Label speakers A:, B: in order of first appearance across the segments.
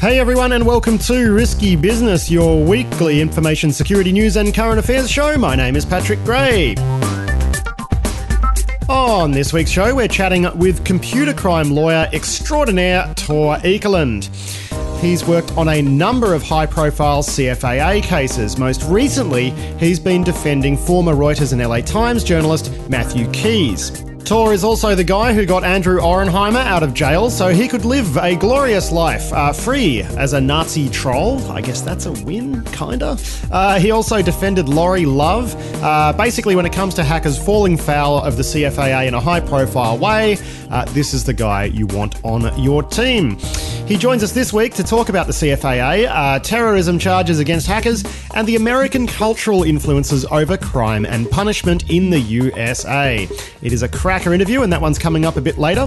A: Hey everyone, and welcome to Risky Business, your weekly information security news and current affairs show. My name is Patrick Gray. On this week's show, we're chatting with computer crime lawyer extraordinaire Tor Eikeland. He's worked on a number of high-profile CFAA cases. Most recently, he's been defending former Reuters and LA Times journalist Matthew Keys. Tor is also the guy who got Andrew Auernheimer out of jail so he could live a glorious life, free as a Nazi troll. I guess that's a win, kinda. He also defended Laurie Love. Basically, when it comes to hackers falling foul of the CFAA in a high-profile way, this is the guy you want on your team. He joins us this week to talk about the CFAA, terrorism charges against hackers, and the American cultural influences over crime and punishment in the USA. It is a cracker interview, and that one's coming up a bit later.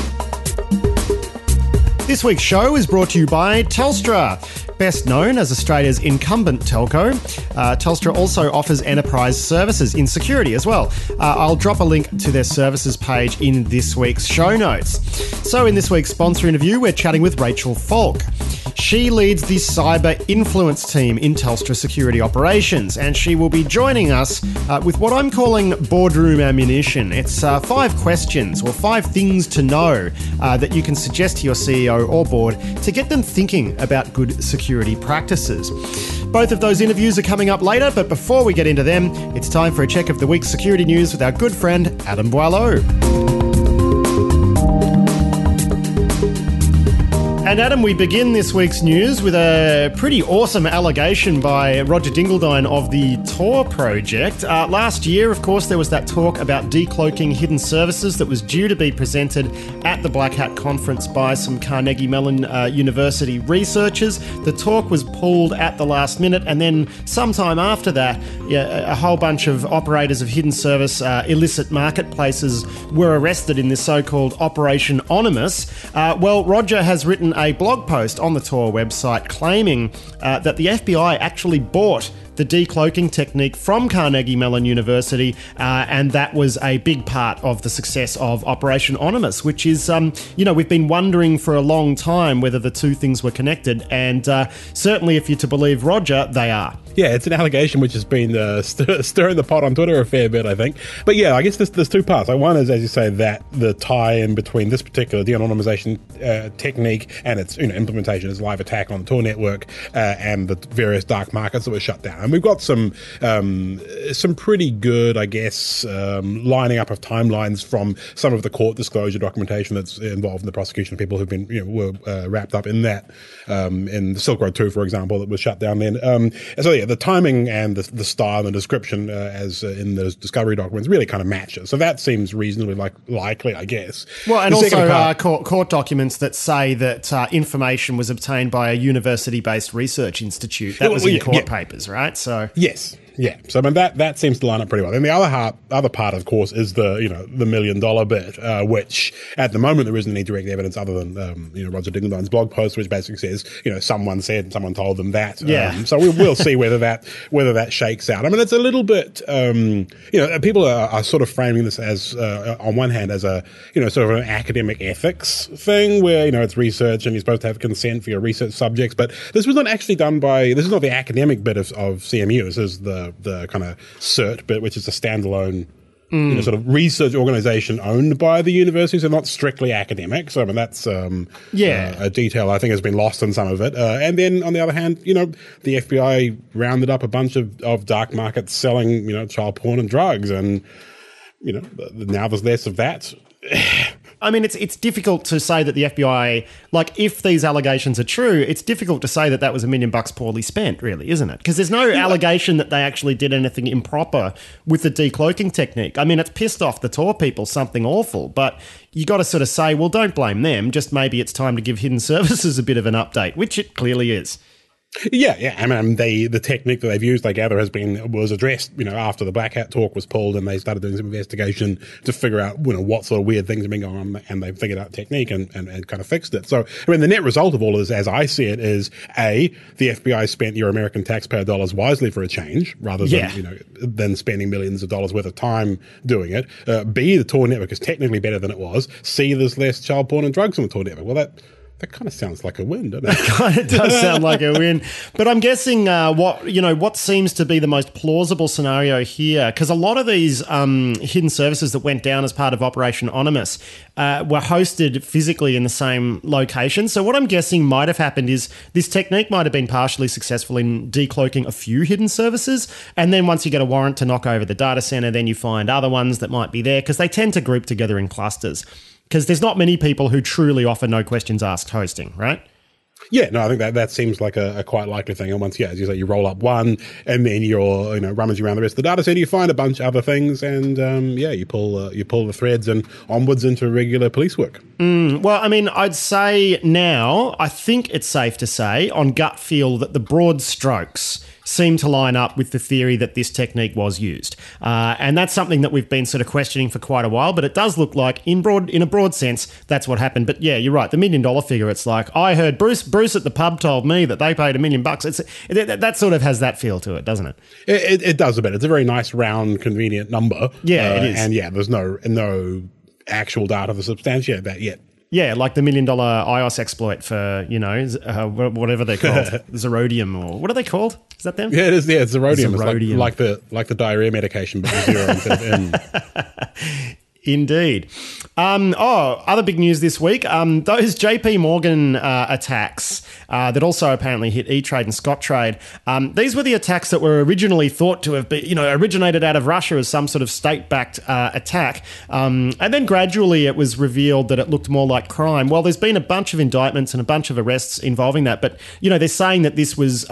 A: This week's show is brought to you by Telstra. Best known as Australia's incumbent telco, Telstra also offers enterprise services in security as well. I'll drop a link to their services page in this week's show notes. So in this week's sponsor interview, we're chatting with Rachel Falk. She leads the cyber influence team in Telstra Security Operations, and she will be joining us with what I'm calling boardroom ammunition. It's 5 questions or 5 things to know that you can suggest to your CEO or board to get them thinking about good security practices. Both of those interviews are coming up later, but before we get into them, it's time for a check of the week's security news with our good friend Adam Boileau. And Adam, we begin this week's news with a pretty awesome allegation by Roger Dingledine of the Tor project. Last year, of course, there was that talk about decloaking hidden services that was due to be presented at the Black Hat Conference by some Carnegie Mellon University researchers. The talk was pulled at the last minute, and then sometime after that, a whole bunch of operators of hidden service illicit marketplaces were arrested in this so-called Operation Onimus. Well, Roger has written a blog post on the Tor website claiming that the FBI actually bought the decloaking technique from Carnegie Mellon University, and that was a big part of the success of Operation Onimus, which is, we've been wondering for a long time whether the two things were connected, and certainly if you're to believe Roger, they are.
B: Yeah, it's an allegation which has been stirring the pot on Twitter a fair bit, I think. But yeah, I guess there's 2 parts. Like, one is, as you say, that the tie-in between this particular de-anonymization technique and its implementation as live attack on the Tor network and the various dark markets that were shut down. And we've got some pretty good, I guess, lining up of timelines from some of the court disclosure documentation that's involved in the prosecution of people who've been were wrapped up in that, in the Silk Road 2, for example, that was shut down then. So yeah, the timing and the style and the description as in those discovery documents really kind of matches. So that seems reasonably likely, I guess.
A: Well, and also court documents that say that information was obtained by a university-based research institute. That was in court papers, right? So
B: yes. Yeah, so I mean that seems to line up pretty well. And the other part, of course, is the $1 million bit, which at the moment there isn't any direct evidence other than Roger Dingledine's blog post, which basically says someone told them that.
A: Yeah.
B: So we'll see whether that shakes out. I mean, it's a little bit people are sort of framing this as on one hand as a sort of an academic ethics thing where it's research and you're supposed to have consent for your research subjects, but this was not actually done by. This is not the academic bit of CMU. This is the kind of CERT bit, which is a standalone sort of research organization owned by the university, so not strictly academic. So I mean that's a detail I think has been lost in some of it. And then on the other hand, the FBI rounded up a bunch of dark markets selling child porn and drugs, and now there's less of that.
A: I mean, it's difficult to say that the FBI, like, if these allegations are true, it's difficult to say that was $1 million poorly spent, really, isn't it? Because there's no allegation that they actually did anything improper with the decloaking technique. I mean, it's pissed off the Tor people something awful, but you got to sort of say, well, don't blame them. Just maybe it's time to give hidden services a bit of an update, which it clearly is.
B: Yeah. I mean, the technique that they've used, I gather, was addressed, after the Black Hat talk was pulled, and they started doing some investigation to figure out, what sort of weird things have been going on, and they figured out technique and kind of fixed it. So, I mean, the net result of all of this, as I see it, is A, the FBI spent your American taxpayer dollars wisely for a change, rather than, than spending millions of dollars worth of time doing it. B, the Tor network is technically better than it was. C, there's less child porn and drugs on the Tor network. Well, That kind of sounds like a win, doesn't it?
A: Kind of does sound like a win. But I'm guessing what seems to be the most plausible scenario here, because a lot of these hidden services that went down as part of Operation Onimus were hosted physically in the same location. So what I'm guessing might have happened is this technique might have been partially successful in decloaking a few hidden services, and then once you get a warrant to knock over the data center, then you find other ones that might be there, because they tend to group together in clusters. Because there's not many people who truly offer no questions asked hosting, right?
B: Yeah, no, I think that seems like a quite likely thing. And once, as you say, you roll up one, and then you're rummaging around the rest of the data set, you find a bunch of other things, and you pull the threads and onwards into regular police work.
A: Well, I mean, I'd say now, I think it's safe to say, on gut feel, that the broad strokes seem to line up with the theory that this technique was used. And that's something that we've been sort of questioning for quite a while, but it does look like, in a broad sense, that's what happened. But yeah, you're right, the $1 million figure, it's like, I heard Bruce at the pub told me that they paid $1 million. That sort of has that feel to it, doesn't it?
B: It does a bit. It's a very nice, round, convenient number.
A: Yeah, it is.
B: And yeah, there's no actual data to substantiate that yet.
A: Yeah, like the $1 million iOS exploit for, whatever they're called, Zerodium, or what are they called? Is that them?
B: Yeah, it is. Yeah, it's Zerodium.
A: Zerodium.
B: It's like the diarrhea medication, but with zero instead of N.
A: Indeed. Other big news this week. Those JP Morgan attacks that also apparently hit E-Trade and Scottrade. These were the attacks that were originally thought to have been, originated out of Russia as some sort of state-backed attack. And then gradually it was revealed that it looked more like crime. Well, there's been a bunch of indictments and a bunch of arrests involving that. But, they're saying that this was...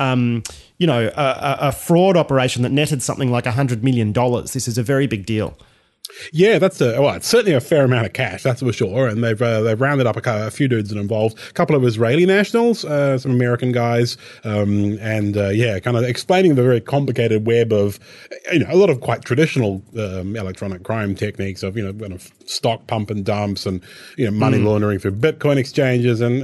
A: a fraud operation that netted something like $100 million. This is a very big deal.
B: Yeah, it's certainly a fair amount of cash, that's for sure. And they've rounded up a few dudes that involved, a couple of Israeli nationals, some American guys, kind of explaining the very complicated web of, a lot of quite traditional electronic crime techniques of, kind of stock pump and dumps and, money laundering through Bitcoin exchanges and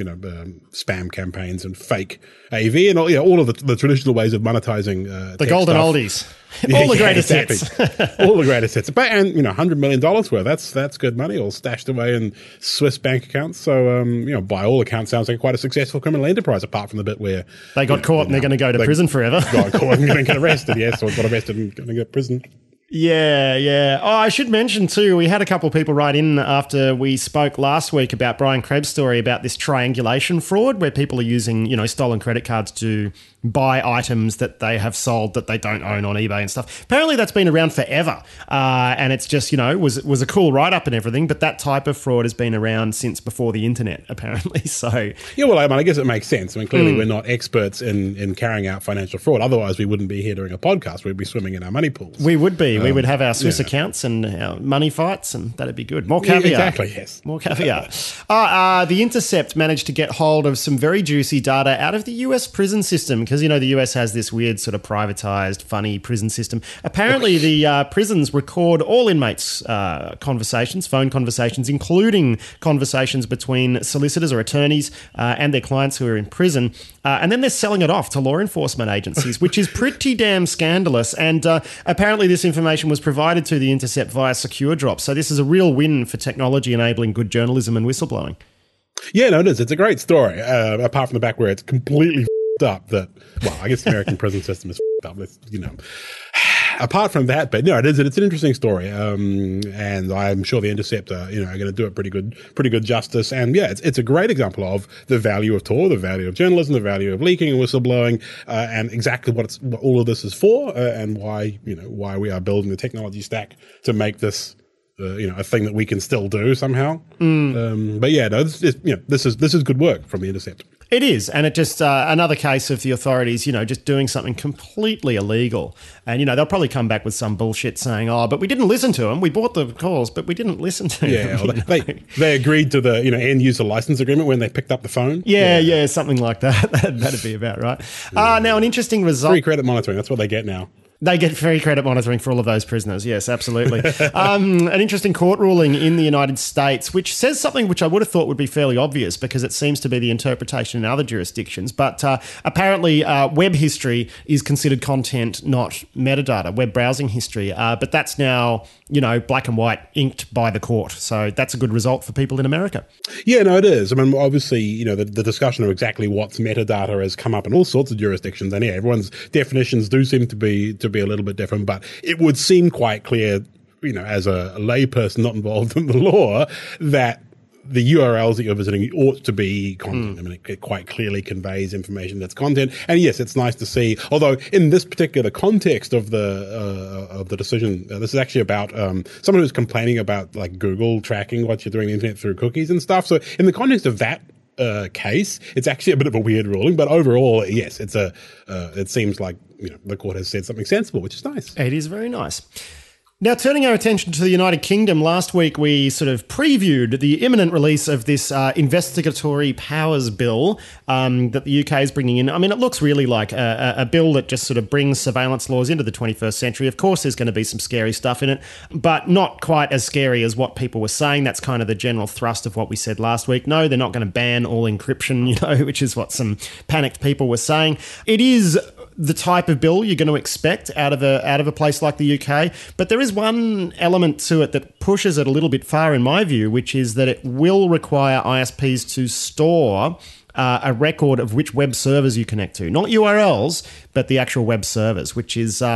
B: spam campaigns and fake AV and all of the traditional ways of monetizing
A: the golden
B: stuff.
A: Oldies. All the greatest hits.
B: All the greatest hits. But, and, $100 million worth, that's good money, all stashed away in Swiss bank accounts. So, by all accounts, sounds like quite a successful criminal enterprise, apart from the bit where...
A: They got caught and they're going to go to prison forever.
B: Got caught and going to get arrested, yes, or got arrested and going to get prison.
A: Yeah. Oh, I should mention too, we had a couple of people write in after we spoke last week about Brian Krebs' story about this triangulation fraud where people are using, stolen credit cards to buy items that they have sold that they don't own on eBay and stuff. Apparently that's been around forever. And it's just, was a cool write-up and everything, but that type of fraud has been around since before the internet, apparently. So
B: yeah, well, I guess it makes sense. Clearly we're not experts in carrying out financial fraud. Otherwise we wouldn't be here doing a podcast. We'd be swimming in our money pools.
A: We would be. We would have our Swiss accounts and our money fights, and that'd be good. More caviar.
B: Exactly, yes.
A: More caviar. The Intercept managed to get hold of some very juicy data out of the US prison system because, the US has this weird sort of privatized, funny prison system. Apparently, the prisons record all inmates' conversations, phone conversations, including conversations between solicitors or attorneys and their clients who are in prison. And then they're selling it off to law enforcement agencies, which is pretty damn scandalous. And apparently this information was provided to the Intercept via secure drop. So this is a real win for technology enabling good journalism and whistleblowing.
B: Yeah, no, it is. It's a great story, apart from the back where it's completely up that, well, I guess the American prison system is up. It's, apart from that, but no, it's an interesting story. And I'm sure the Intercept are going to do it pretty good justice. And yeah, it's a great example of the value of Tor, the value of journalism, the value of leaking and whistleblowing, and exactly what all of this is for, and why we are building the technology stack to make this a thing that we can still do somehow. But yeah, no, this is good work from the Intercept.
A: It is, and it just another case of the authorities, just doing something completely illegal. And, they'll probably come back with some bullshit saying, oh, but we didn't listen to them. We bought the calls, but we didn't listen to them.
B: Yeah, they agreed to the, end-user license agreement when they picked up the phone.
A: Yeah, something like that. That'd be about right. Now, an interesting result.
B: Free credit monitoring, that's what they get now.
A: They get free credit monitoring for all of those prisoners. Yes, absolutely. An interesting court ruling in the United States, which says something which I would have thought would be fairly obvious because it seems to be the interpretation in other jurisdictions. But apparently web history is considered content, not metadata, web browsing history. But that's now, black and white, inked by the court. So that's a good result for people in America.
B: Yeah, no, it is. I mean, obviously, the discussion of exactly what's metadata has come up in all sorts of jurisdictions, and everyone's definitions do seem to be a little bit different. But it would seem quite clear, as a layperson not involved in the law, that the URLs that you're visiting ought to be content. I mean, it quite clearly conveys information that's content. And yes, it's nice to see, although in this particular context of the decision, this is actually about someone who's complaining about like Google tracking what you're doing on the internet through cookies and stuff. So in the context of that case, it's actually a bit of a weird ruling, but overall, yes, it seems like the court has said something sensible, which is nice.
A: It is very nice. Now, turning our attention to the United Kingdom, last week we sort of previewed the imminent release of this investigatory powers bill that the UK is bringing in. I mean, it looks really like a bill that just sort of brings surveillance laws into the 21st century. Of course, there's going to be some scary stuff in it, but not quite as scary as what people were saying. That's kind of the general thrust of what we said last week. No, they're not going to ban all encryption, which is what some panicked people were saying. It is the type of bill you're going to expect out of a place like the UK. But there is one element to it that pushes it a little bit far in my view, which is that it will require ISPs to store a record of which web servers you connect to. Not URLs, but the actual web servers, which is, a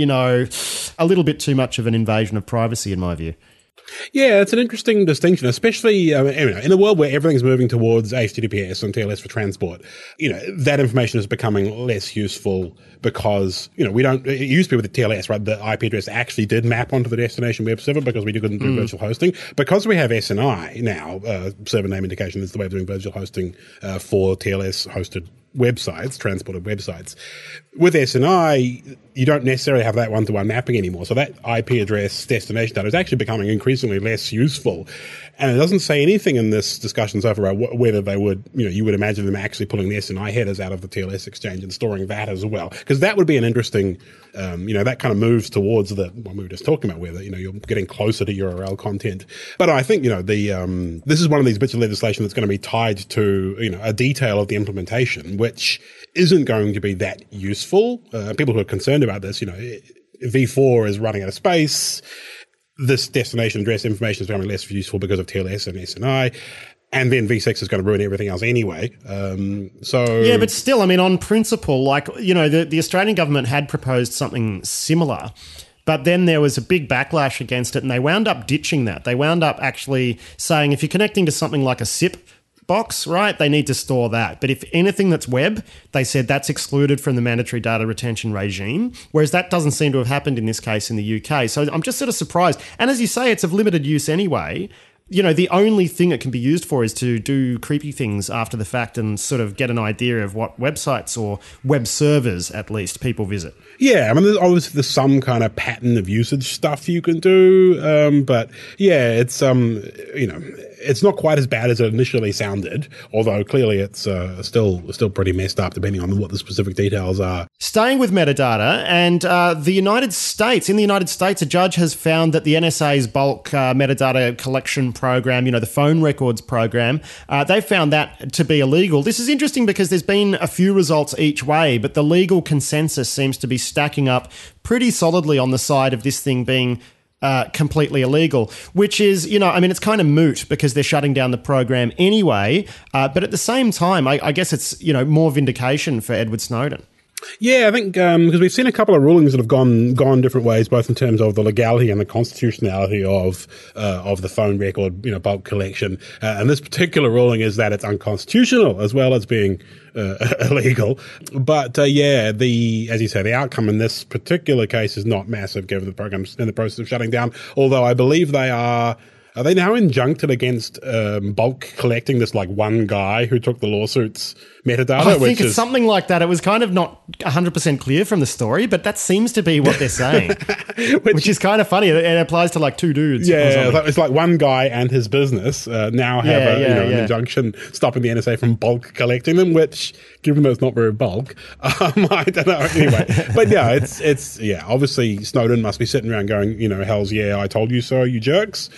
A: little bit too much of an invasion of privacy in my view.
B: Yeah, it's an interesting distinction, especially in a world where everything's moving towards HTTPS and TLS for transport. That information is becoming less useful because, we don't, it used to be with the TLS, right? The IP address actually did map onto the destination web server because we couldn't do virtual hosting. Because we have SNI now, server name indication is the way of doing virtual hosting for TLS hosted websites, transported websites. With SNI, you don't necessarily have that one-to-one mapping anymore. So that IP address destination data is actually becoming increasingly less useful. And it doesn't say anything in this discussion so far about whether they would, you would imagine them actually pulling the SNI headers out of the TLS exchange and storing that as well. Because that would be an interesting, that kind of moves towards the one we were just talking about, where you're getting closer to URL content. But I think, this is one of these bits of legislation that's going to be tied to, a detail of the implementation, which isn't going to be that useful. People who are concerned about this, V4 is running out of space. This destination address information is becoming less useful because of TLS and SNI. And then V6 is going to ruin everything else anyway.
A: Yeah, but still, on principle, the Australian government had proposed something similar. But then there was a big backlash against it, and they wound up ditching that. They wound up actually saying if you're connecting to something like a SIP box, right, they need to store that. But if anything that's web, they said that's excluded from the mandatory data retention regime, whereas that doesn't seem to have happened in this case in the UK. So I'm just sort of surprised. And as you say, it's of limited use anyway. The only thing it can be used for is to do creepy things after the fact and sort of get an idea of what websites or web servers, at least, people visit.
B: Yeah, there's some kind of pattern of usage stuff you can do, but yeah, it's it's not quite as bad as it initially sounded. Although clearly it's still pretty messed up, depending on what the specific details are.
A: Staying with metadata, and in the United States, a judge has found that the NSA's bulk metadata collection program, the phone records program, they found that to be illegal. This is interesting because there's been a few results each way, but the legal consensus seems to be stacking up pretty solidly on the side of this thing being completely illegal, which is, it's kind of moot because they're shutting down the program anyway. But at the same time, I guess it's, more vindication for Edward Snowden.
B: Yeah, I think because we've seen a couple of rulings that have gone different ways, both in terms of the legality and the constitutionality of the phone record, bulk collection. And this particular ruling is that it's unconstitutional as well as being illegal. But as you say, the outcome in this particular case is not massive, given the program's in the process of shutting down. Although I believe they are. Are they now injuncted against bulk collecting this one guy who took the lawsuit's metadata?
A: I think it's something like that. It was kind of not 100% clear from the story, but that seems to be what they're saying, which is kind of funny. It applies to two dudes.
B: Yeah, it's like one guy and his business now have an injunction stopping the NSA from bulk collecting them, which, given that it's not very bulk, I don't know. Anyway, but yeah, it's obviously Snowden must be sitting around going, hell's yeah, I told you so, you jerks.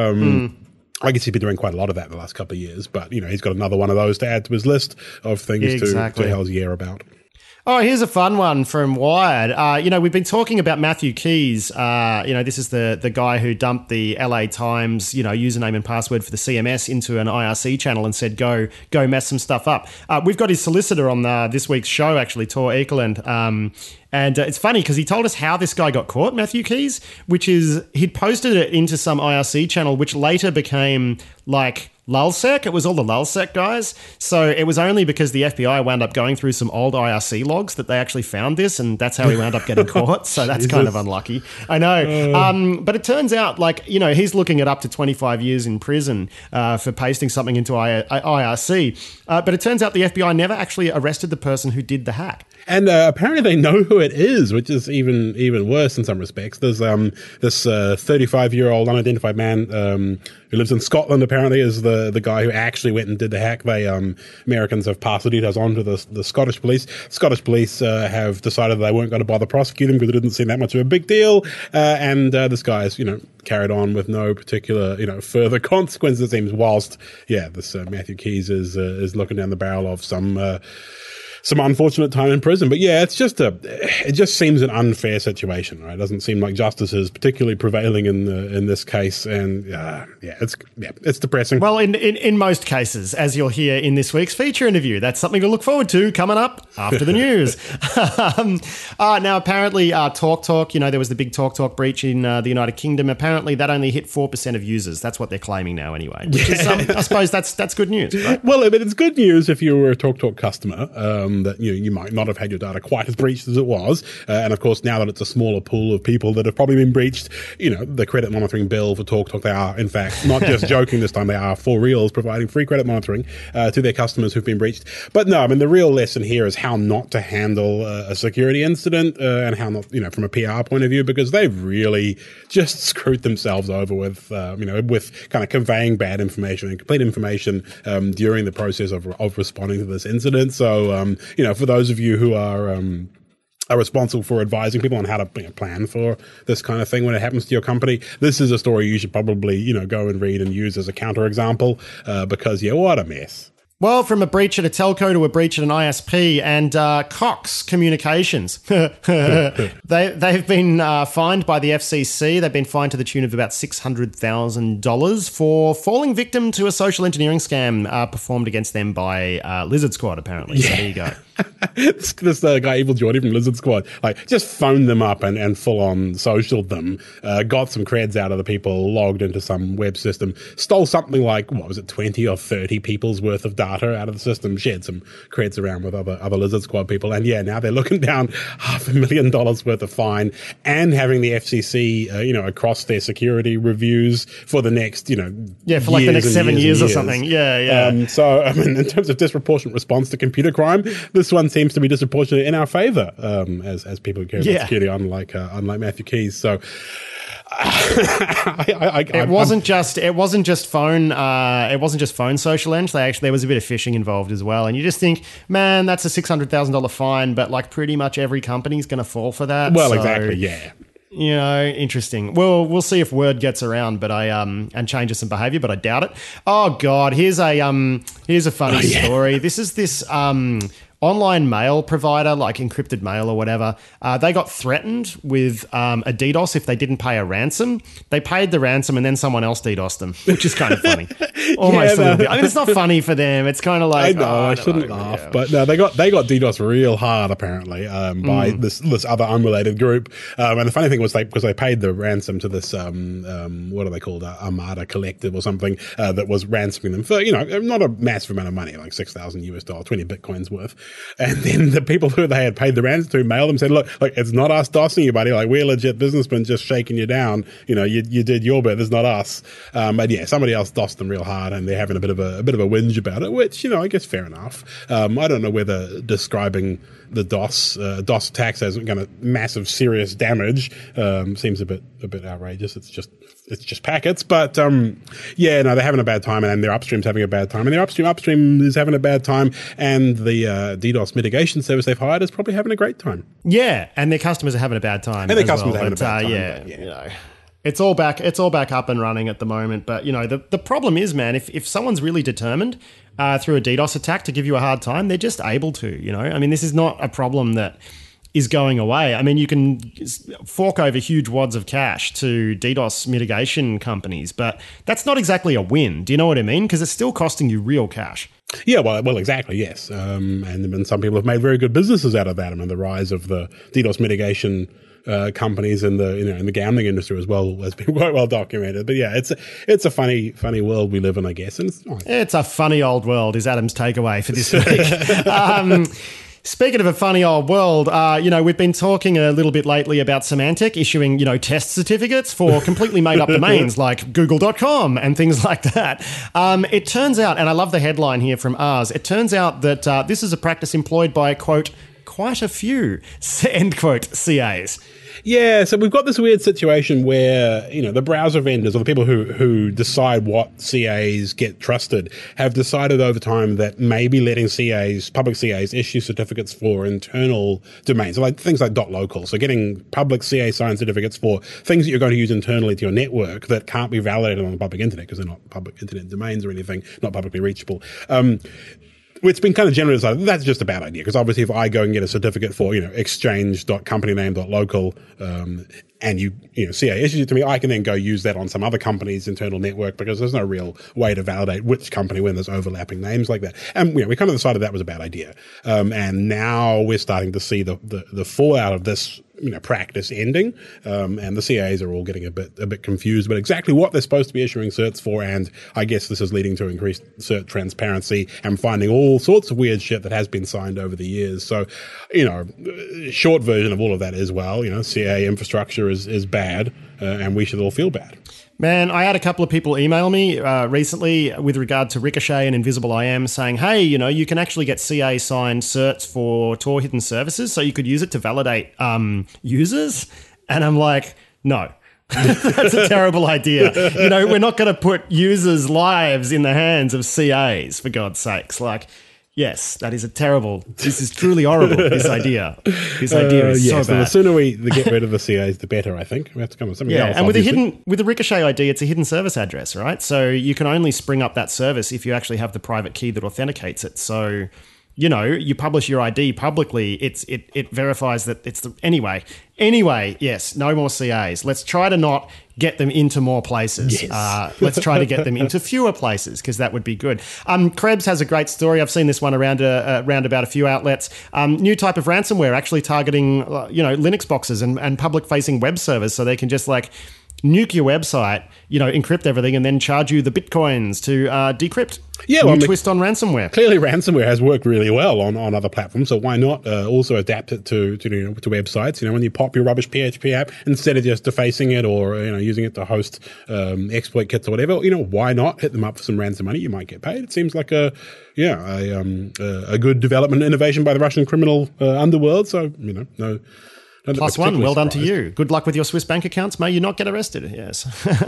B: I guess he's been doing quite a lot of that in the last couple of years, but he's got another one of those to add to his list of things to hell's yeah about.
A: Oh, here's a fun one from Wired. We've been talking about Matthew Keys. This is the guy who dumped the LA Times, username and password for the CMS into an IRC channel and said, go mess some stuff up. We've got his solicitor on this week's show, actually, Tor Ekelund. And it's funny because he told us how this guy got caught, Matthew Keys, which is he'd posted it into some IRC channel, which later became like Lulsec. It was all the Lulsec guys. So it was only because the FBI wound up going through some old IRC logs that they actually found this, and that's how he wound up getting caught. So that's kind of unlucky. I know. But it turns out, he's looking at up to 25 years in prison for pasting something into IRC. But it turns out the FBI never actually arrested the person who did the hack.
B: And apparently they know who it is, which is even worse in some respects. There's this 35-year-old unidentified man who lives in Scotland, apparently, is the guy who actually went and did the hack. They Americans have passed the details on to the Scottish police. Scottish police have decided they weren't going to bother prosecuting him because it didn't seem that much of a big deal. And this guy is, carried on with no particular, further consequences, it seems, whilst, this Matthew Keys is looking down the barrel of some unfortunate time in prison. But it just seems an unfair situation, right? It doesn't seem like justice is particularly prevailing in this case. And it's depressing.
A: Well, in most cases, as you'll hear in this week's feature interview, that's something to look forward to coming up after the news. Now, apparently, TalkTalk, there was the big TalkTalk breach in the United Kingdom. Apparently, that only hit 4% of users. That's what they're claiming now, anyway. Which is, I suppose that's good news, right?
B: Well, I mean, it's good news if you were a TalkTalk customer. That you might not have had your data quite as breached as it was, and of course now that it's a smaller pool of people that have probably been breached, the credit monitoring bill for TalkTalk, they are in fact not just joking this time, they are for reals providing free credit monitoring to their customers who've been breached. But no, I mean the real lesson here is how not to handle a security incident and how not, from a PR point of view, because they've really just screwed themselves over with with kind of conveying bad information and complete information during the process of responding to this incident. So for those of you who are responsible for advising people on how to plan for this kind of thing when it happens to your company, this is a story you should probably go and read and use as a counterexample because what a mess.
A: Well, from a breach at a telco to a breach at an ISP, and Cox Communications. They've been fined by the FCC. They've been fined to the tune of about $600,000 for falling victim to a social engineering scam performed against them by Lizard Squad, apparently. Yeah. So there you go.
B: this guy, Evil Geordie from Lizard Squad, just phoned them up and full-on socialed them, got some creds out of the people, logged into some web system, stole something like, 20 or 30 people's worth of data out of the system, shared some creds around with other Lizard Squad people, and now they're looking down $500,000 worth of fine and having the FCC, across their security reviews for the next, for
A: like the next 7 years or something.
B: So, I mean, in terms of disproportionate response to computer crime, this one seems to be disproportionate in our favor, as people who care about security, unlike Matthew Keys. So,
A: it wasn't just phone social eng. There was a bit of phishing involved as well, and you just think, man, that's a $600,000 fine, but like pretty much every company's going to fall for that.
B: Well, exactly, yeah.
A: Interesting. Well, we'll see if word gets around, but and changes some behavior, but I doubt it. Oh God, here's a funny story. This is this online mail provider, like encrypted mail or whatever. They got threatened with a DDoS if they didn't pay a ransom. They paid the ransom and then someone else DDoSed them, which is kind of funny. Almost a little bit. I mean, it's not funny for them. It's kind of like,
B: I know, I shouldn't laugh, but no, they got DDoS real hard apparently by this other unrelated group. And the funny thing was because they paid the ransom to this what are they called, Armada Collective or something that was ransoming them for not a massive amount of money, like $6,000 20 bitcoins worth. And then the people who they had paid the ransom to mailed them and said, look, it's not us DOSing you, buddy. Like, we're legit businessmen just shaking you down. You did your bit. It's not us. But somebody else DOSed them real hard and they're having a bit of a whinge about it, which, I guess fair enough. I don't know whether describing the DOS attacks as kind of massive serious damage seems a bit outrageous. It's just packets, but they're having a bad time, and their upstream's having a bad time, and their upstream is having a bad time, and the DDoS mitigation service they've hired is probably having a great time.
A: Yeah, and their customers are having a bad time.
B: And their customers are having a bad time.
A: It's all back up and running at the moment. But, you know, the problem is, man, if someone's really determined through a DDoS attack to give you a hard time, they're just able to, you know. I mean, this is not a problem that is going away. I mean, you can fork over huge wads of cash to DDoS mitigation companies, but that's not exactly a win. Do you know what I mean? Because it's still costing you real cash.
B: Yeah, well, exactly, yes. And some people have made very good businesses out of that. I mean, the rise of the DDoS mitigation companies in the gambling industry as well has been quite well documented. But yeah, it's a funny world we live in, I guess. And
A: it's a funny old world is Adam's takeaway for this week. Speaking of a funny old world, you know, we've been talking a little bit lately about Symantec issuing, you know, test certificates for completely made up domains like google.com and things like that. It turns out, and I love the headline here from ours, it turns out that this is a practice employed by, quote, quite a few, end quote, CAs.
B: Yeah, so we've got this weird situation where, you know, the browser vendors or the people who decide what CAs get trusted have decided over time that maybe letting public CAs issue certificates for internal domains, so like things like .local. So getting public CA signed certificates for things that you're going to use internally to your network that can't be validated on the public internet because they're not public internet domains or anything, not publicly reachable. It's been kind of generally decided that's just a bad idea because obviously if I go and get a certificate for, you know, exchange.companyname.local, and you know, CA issues it to me, I can then go use that on some other company's internal network because there's no real way to validate which company when there's overlapping names like that. And, you know, we kind of decided that was a bad idea. And now we're starting to see the fallout of this, you know, practice ending. And the CAs are all getting a bit confused about exactly what they're supposed to be issuing certs for. And I guess this is leading to increased cert transparency and finding all sorts of weird shit that has been signed over the years. So, you know, short version of all of that is, well, you know, CA infrastructure is bad, and we should all feel bad.
A: Man, I had a couple of people email me recently with regard to Ricochet and Invisible IM saying, hey, you know, you can actually get CA signed certs for Tor hidden services, so you could use it to validate users. And I'm like, no. That's a terrible idea. You know, we're not going to put users' lives in the hands of CAs, for God's sakes. Like, yes, this is truly horrible, this idea. This idea is so bad.
B: So the sooner we get rid of the CAs, the better, I think. We have to come up with something else.
A: And with the Ricochet ID, it's a hidden service address, right? So you can only spring up that service if you actually have the private key that authenticates it. So, you know, you publish your ID publicly, it verifies that it's the... Anyway, yes, no more CAs. Let's try to not get them into more places. Yes. Let's try to get them into fewer places because that would be good. Krebs has a great story. I've seen this one around about a few outlets. New type of ransomware actually targeting, you know, Linux boxes and public-facing web servers so they can just like nuke your website, you know, encrypt everything and then charge you the bitcoins to decrypt. Yeah, well, twist on ransomware.
B: Clearly, ransomware has worked really well on other platforms, so why not also adapt it to websites? You know, when you pop your rubbish PHP app, instead of just defacing it or, you know, using it to host exploit kits or whatever, you know, why not hit them up for some ransom money? You might get paid. It seems like a good development innovation by the Russian criminal underworld. So, you know, no.
A: +1, well done to you. Good luck with your Swiss bank accounts. May you not get arrested. Yes.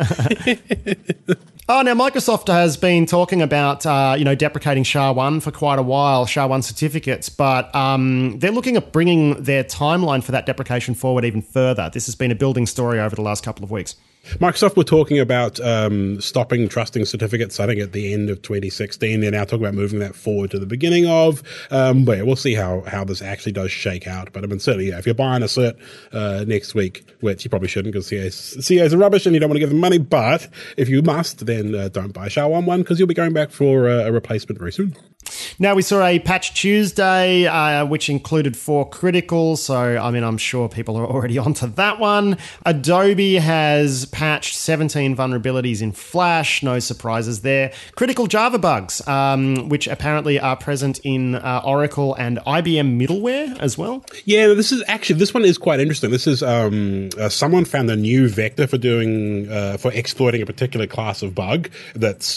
A: Now Microsoft has been talking about, deprecating SHA-1 for quite a while, SHA-1 certificates, but they're looking at bringing their timeline for that deprecation forward even further. This has been a building story over the last couple of weeks.
B: Microsoft were talking about stopping trusting certificates, I think, at the end of 2016. They're now talking about moving that forward to the beginning of. But yeah, we'll see how this actually does shake out. But I mean, certainly, yeah, if you're buying a cert next week, which you probably shouldn't because CAs are rubbish and you don't want to give them money, but if you must, then don't buy a SHA-1 one because you'll be going back for a replacement very soon.
A: Now, we saw a patch Tuesday, which included 4 critical. So, I mean, I'm sure people are already onto that one. Adobe has patched 17 vulnerabilities in Flash. No surprises there. Critical Java bugs, which apparently are present in Oracle and IBM middleware as well.
B: Yeah, this one is quite interesting. This is someone found a new vector for exploiting a particular class of bug that's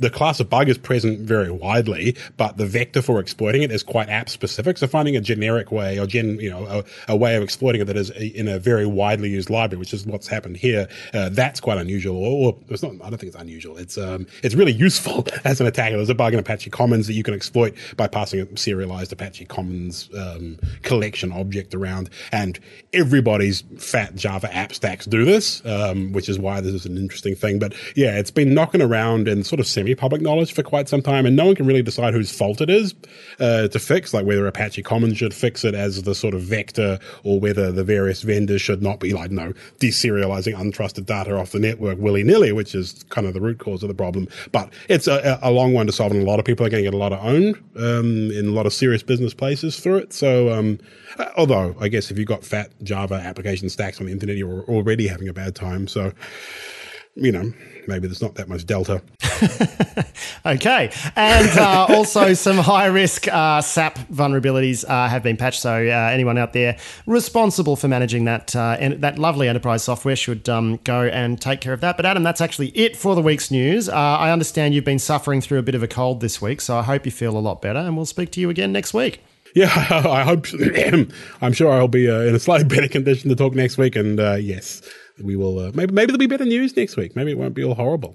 B: the class of bug is present very widely, but the vector for exploiting it is quite app specific. So finding a generic way or a way of exploiting it that is in a very widely used library, which is what's happened here, that's quite unusual. Or it's not. I don't think it's unusual. It's really useful as an attacker. There's a bug in Apache Commons that you can exploit by passing a serialized Apache Commons collection object around, and everybody's fat Java app stacks do this, which is why this is an interesting thing. But yeah, it's been knocking around in sort of semi-public knowledge for quite some time, and no one can really decide whose fault it is to fix, like whether Apache Commons should fix it as the sort of vector, or whether the various vendors should not be like, deserializing untrusted data off the network willy-nilly, which is kind of the root cause of the problem. But it's a long one to solve, and a lot of people are going to get a lot of owned in a lot of serious business places through it. So, although I guess if you've got fat Java application stacks on the internet, you're already having a bad time. So, maybe there's not that much delta.
A: Okay. And also some high-risk SAP vulnerabilities have been patched. So anyone out there responsible for managing that lovely enterprise software should go and take care of that. But Adam, that's actually it for the week's news. I understand you've been suffering through a bit of a cold this week, so I hope you feel a lot better, and we'll speak to you again next week.
B: Yeah, I hope. I'm sure I'll be in a slightly better condition to talk next week. And yes, we will. Maybe there'll be better news next week. Maybe it won't be all horrible.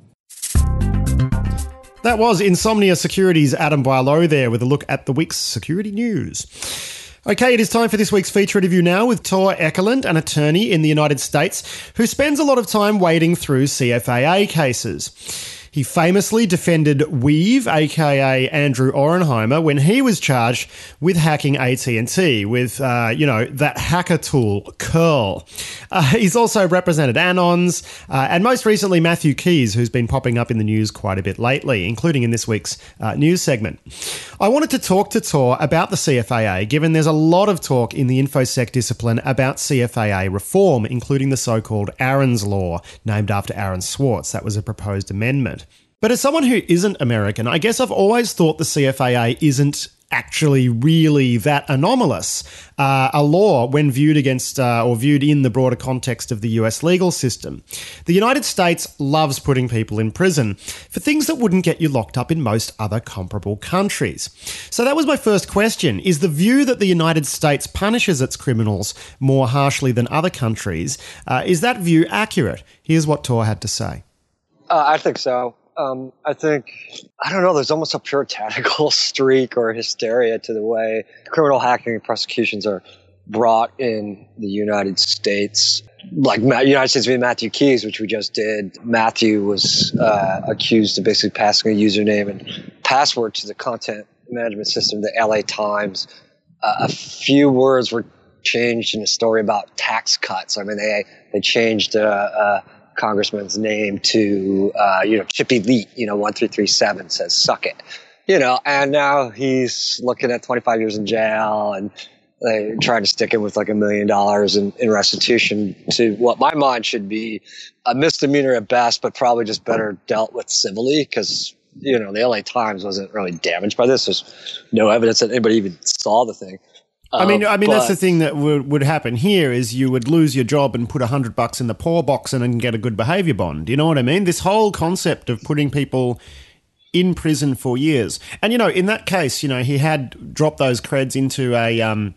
A: That was Insomnia Security's Adam Boileau there with a look at the week's security news. Okay, it is time for this week's feature review now with Tor Ekelund, an attorney in the United States who spends a lot of time wading through CFAA cases. He famously defended Weave, aka Andrew Auernheimer, when he was charged with hacking AT&T with, that hacker tool, Curl. He's also represented Anons, and most recently Matthew Keys, who's been popping up in the news quite a bit lately, including in this week's news segment. I wanted to talk to Tor about the CFAA, given there's a lot of talk in the InfoSec discipline about CFAA reform, including the so-called Aaron's Law, named after Aaron Swartz. That was a proposed amendment. But as someone who isn't American, I guess I've always thought the CFAA isn't actually really that anomalous. A law when viewed against or viewed in the broader context of the US legal system. The United States loves putting people in prison for things that wouldn't get you locked up in most other comparable countries. So that was my first question. Is the view that the United States punishes its criminals more harshly than other countries, is that view accurate? Here's what Tor had to say.
C: I think so. I think, there's almost a puritanical streak or hysteria to the way criminal hacking prosecutions are brought in the United States. Like United States v. Matthew Keys, which we just did. Matthew was accused of basically passing a username and password to the content management system, the LA Times. A few words were changed in a story about tax cuts. I mean, they changed congressman's name to, Chippy Leet, 1337 says, suck it, and now he's looking at 25 years in jail, and they're trying to stick him with like $1 million in restitution to what my mind should be a misdemeanor at best, but probably just better dealt with civilly, because, the LA Times wasn't really damaged by this. There's no evidence that anybody even saw the thing.
A: I mean, that's the thing that would happen here is you would lose your job and put $100 in the poor box and get a good behaviour bond. You know what I mean? This whole concept of putting people in prison for years. And, in that case, he had dropped those creds into an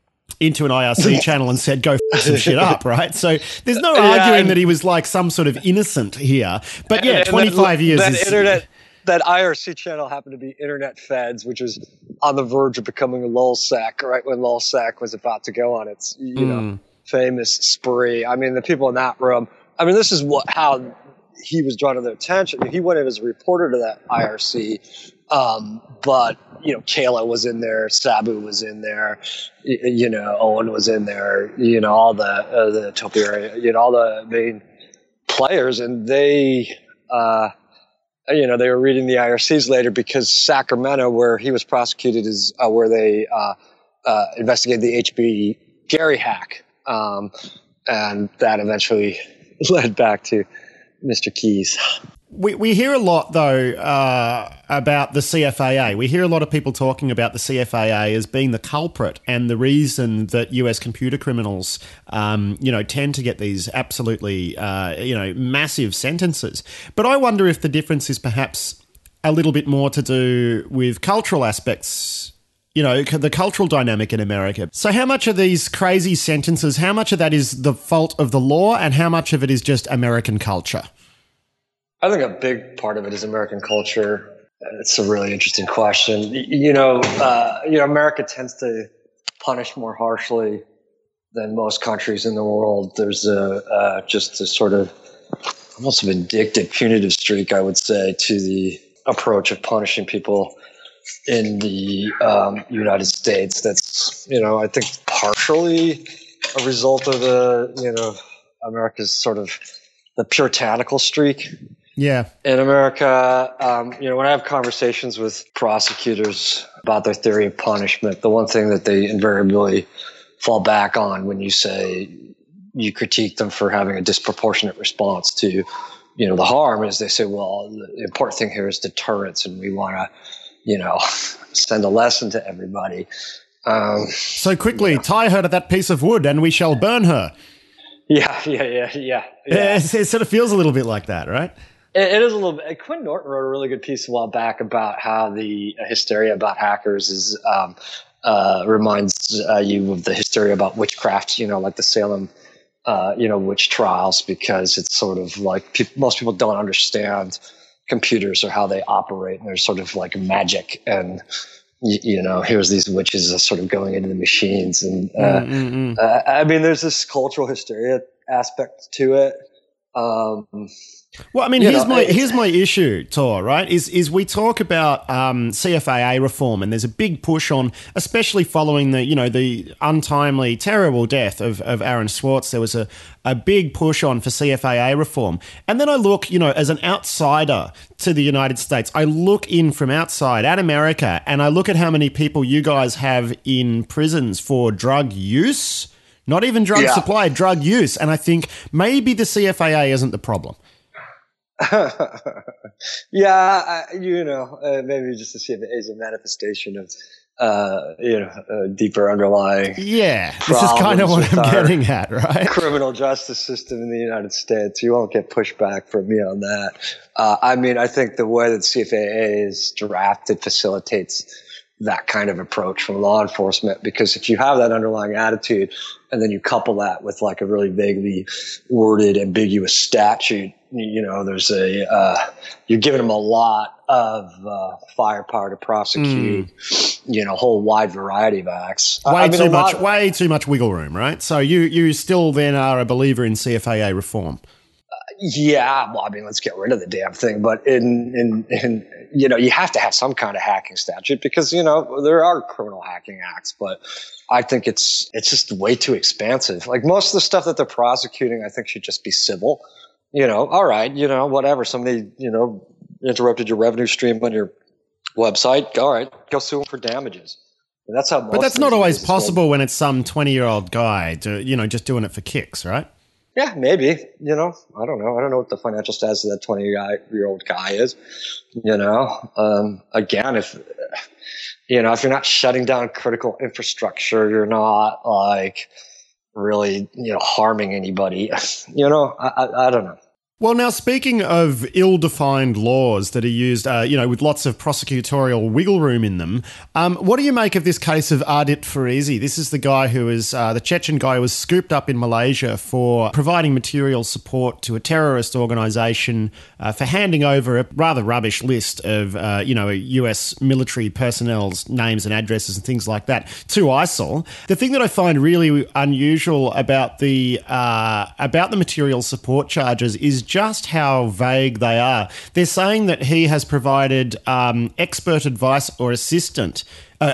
A: IRC channel and said, go f*** some shit up, right? So there's no arguing that he was like some sort of innocent here. But yeah, 25 years is...
C: That IRC channel happened to be Internet Feds, which was on the verge of becoming a LulzSec, right when LulzSec was about to go on its, famous spree. I mean, the people in that room. I mean, this is how he was drawn to their attention. He went in as a reporter to that IRC, but Kayla was in there, Sabu was in there, Owen was in there, all the Topiary, all the main players, and they. They were reading the IRCs later because Sacramento, where he was prosecuted, is where they investigated the HB Gary hack. And that eventually led back to Mr. Keys.
A: We hear a lot, though, about the CFAA. We hear a lot of people talking about the CFAA as being the culprit and the reason that US computer criminals, tend to get these absolutely, massive sentences. But I wonder if the difference is perhaps a little bit more to do with cultural aspects, the cultural dynamic in America. So how much of these crazy sentences, how much of that is the fault of the law and how much of it is just American culture?
C: I think a big part of it is American culture. It's a really interesting question. America tends to punish more harshly than most countries in the world. There's just a sort of almost vindictive, punitive streak, I would say, to the approach of punishing people in the United States. That's, I think partially a result of America's sort of the puritanical streak.
A: Yeah.
C: In America, when I have conversations with prosecutors about their theory of punishment, the one thing that they invariably fall back on when you say you critique them for having a disproportionate response to, the harm is they say, well, the important thing here is deterrence, and we want to, send a lesson to everybody.
A: So quickly, tie her to that piece of wood and we shall burn her.
C: Yeah.
A: It sort of feels a little bit like that, right?
C: It is a little bit. Quinn Norton wrote a really good piece a while back about how the hysteria about hackers is reminds you of the hysteria about witchcraft, like the Salem, witch trials, because it's sort of like most people don't understand computers or how they operate, and there's sort of like magic, and here's these witches sort of going into the machines, and I mean, there's this cultural hysteria aspect to it.
A: Well, I mean, here's my issue, Tor, right, is we talk about CFAA reform, and there's a big push on, especially following the untimely, terrible death of Aaron Swartz, there was a big push on for CFAA reform. And then I look, as an outsider to the United States, I look in from outside at America, and I look at how many people you guys have in prisons for drug use, not even drug supply, drug use. And I think maybe the CFAA isn't the problem.
C: Maybe just to see if it is a manifestation of, a deeper underlying.
A: Yeah, this is kind of what I'm getting at, right?
C: Criminal justice system in the United States. You won't get pushback from me on that. I think the way that CFAA is drafted facilitates that kind of approach from law enforcement, because if you have that underlying attitude and then you couple that with like a really vaguely worded, ambiguous statute, there's you're giving them a lot of firepower to prosecute, a whole wide variety of acts.
A: Way too much wiggle room, right? So you still then are a believer in CFAA reform.
C: Let's get rid of the damn thing. But in you have to have some kind of hacking statute, because there are criminal hacking acts, but I think it's just way too expansive. Like most of the stuff that they're prosecuting, I think should just be civil. All right, whatever. Somebody interrupted your revenue stream on your website. All right, go sue them for damages. And that's how.
A: But that's not always possible when it's some 20-year-old guy, just doing it for kicks, right?
C: Yeah, maybe. I don't know. I don't know what the financial status of that 20-year-old guy is. Again, if you're not shutting down critical infrastructure, you're not like really, harming anybody. I don't know.
A: Well, now, speaking of ill-defined laws that are used, with lots of prosecutorial wiggle room in them, what do you make of this case of Ardit Farizi? This is the guy who was, the Chechen guy who was scooped up in Malaysia for providing material support to a terrorist organisation, for handing over a rather rubbish list of, US military personnel's names and addresses and things like that to ISIL. The thing that I find really unusual about the material support charges is just how vague they are. They're saying that he has provided expert advice or assistance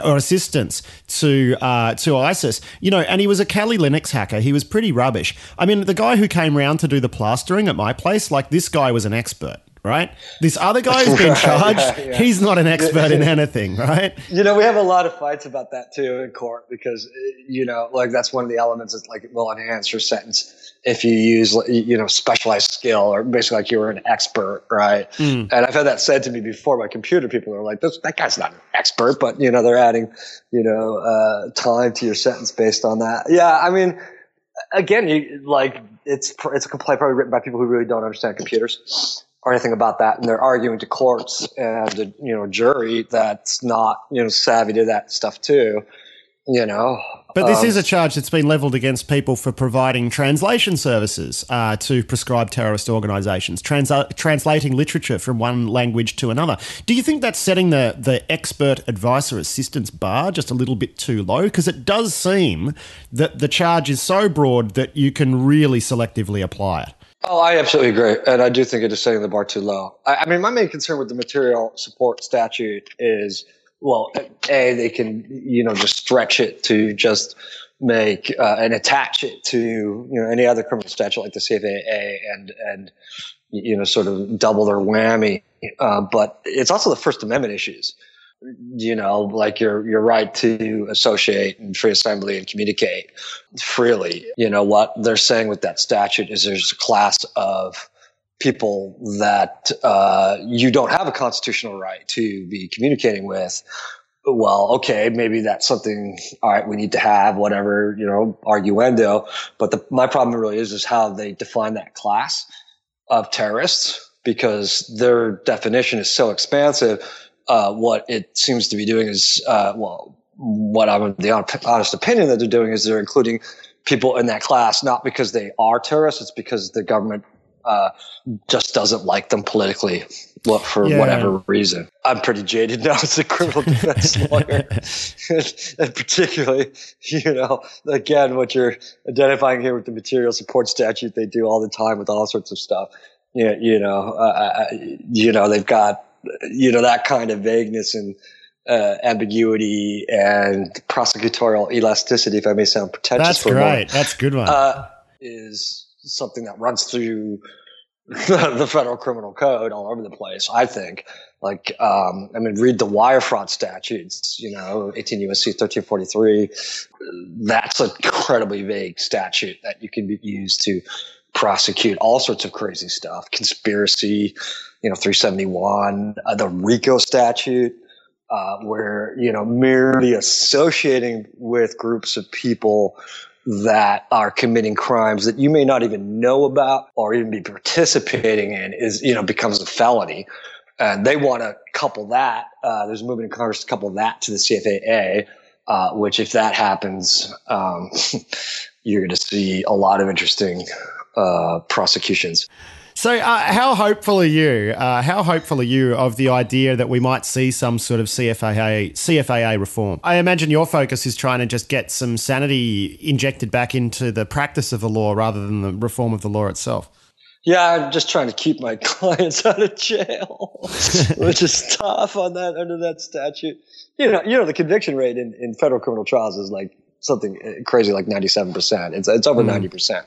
A: to ISIS, and he was a Kali Linux hacker. He was pretty rubbish. I mean, the guy who came round to do the plastering at my place, like this guy was an expert. Right? This other guy who's been charged, he's not an expert in anything, right?
C: We have a lot of fights about that too in court, because, that's one of the elements is like, will enhance your sentence if you use, specialized skill, or basically like you were an expert, right? And I've had that said to me before by computer people are like, that guy's not an expert, but, they're adding, time to your sentence based on that. Yeah, I mean, again, it's a complaint probably written by people who really don't understand computers. or anything about that, and they're arguing to courts and the jury that's not savvy to that stuff too.
A: But this is a charge that's been leveled against people for providing translation services to prescribed terrorist organizations, translating literature from one language to another. Do you think that's setting the expert advisor assistance bar just a little bit too low? Because it does seem that the charge is so broad that you can really selectively apply it.
C: Oh, I absolutely agree. And I do think it is setting the bar too low. I mean, my main concern with the material support statute is, well, they can, just stretch it to just make and attach it to, any other criminal statute like the CFAA and sort of double their whammy. But it's also the First Amendment issues, like your right to associate and free assembly and communicate freely. What they're saying with that statute is there's a class of people that you don't have a constitutional right to be communicating with. Well, okay, maybe that's something, all right, we need to have, whatever, arguendo. But my problem really is how they define that class of terrorists, because their definition is so expansive. What it seems to be doing is, what I'm of the honest opinion that they're doing is they're including people in that class, not because they are terrorists, it's because the government just doesn't like them politically for whatever reason. I'm pretty jaded now as a criminal defense lawyer. And particularly, again, what you're identifying here with the material support statute, they do all the time with all sorts of stuff. They've got, that kind of vagueness and ambiguity and prosecutorial elasticity, if I may sound pretentious.
A: That's great. That's a good one.
C: Is something that runs through the federal criminal code all over the place, I think. Read the wire fraud statutes, 18 U.S.C. 1343. That's an incredibly vague statute that you can use to prosecute all sorts of crazy stuff. Conspiracy, 371, the RICO statute, where, merely associating with groups of people that are committing crimes that you may not even know about or even be participating in is, becomes a felony. And they want to couple that. There's a movement in Congress to couple that to the CFAA, which if that happens, you're going to see a lot of interesting prosecutions.
A: So how hopeful are you? How hopeful are you of the idea that we might see some sort of CFAA reform? I imagine your focus is trying to just get some sanity injected back into the practice of the law rather than the reform of the law itself.
C: Yeah, I'm just trying to keep my clients out of jail, which is tough under that statute. The conviction rate in federal criminal trials is like something crazy, like 97%. It's over 90%.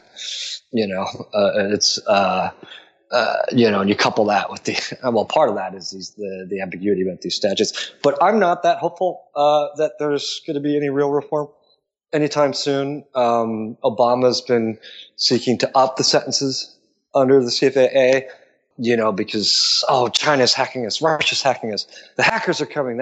C: And you couple that with part of that is the ambiguity about these statutes. But I'm not that hopeful that there's going to be any real reform anytime soon. Obama's been seeking to up the sentences under the CFAA, because, China's hacking us, Russia's hacking us, the hackers are coming,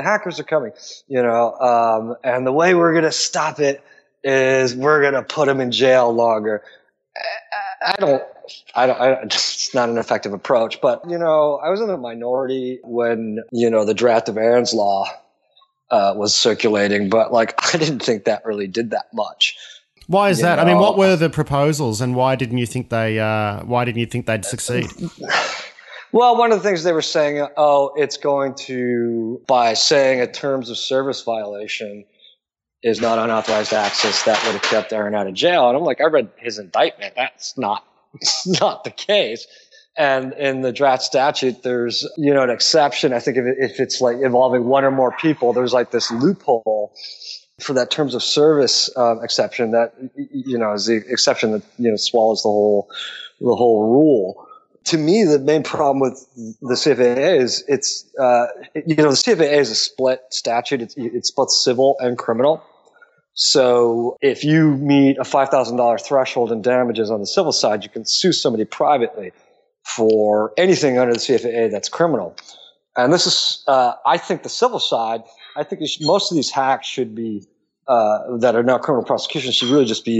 C: and the way we're going to stop it is we're going to put them in jail longer. I don't, it's not an effective approach, but, I was in the minority when, the draft of Aaron's Law was circulating, but I didn't think that really did that much.
A: Why is that? I mean, what were the proposals and why didn't you think they'd succeed?
C: Well, one of the things they were saying, it's going to, by saying a terms of service violation is not unauthorized access, that would have kept Aaron out of jail. And I'm like, I read his indictment. That's not the case. And in the draft statute, there's, an exception. I think if it's involving one or more people, there's this loophole for that terms of service exception that, is the exception that, swallows the whole rule. To me, the main problem with the CFAA is the CFAA is a split statute. It's both civil and criminal. So if you meet a $5,000 threshold in damages on the civil side, you can sue somebody privately for anything under the CFAA that's criminal. And this is, I think, the civil side. I think most of these hacks should be that are now criminal prosecutions should really just be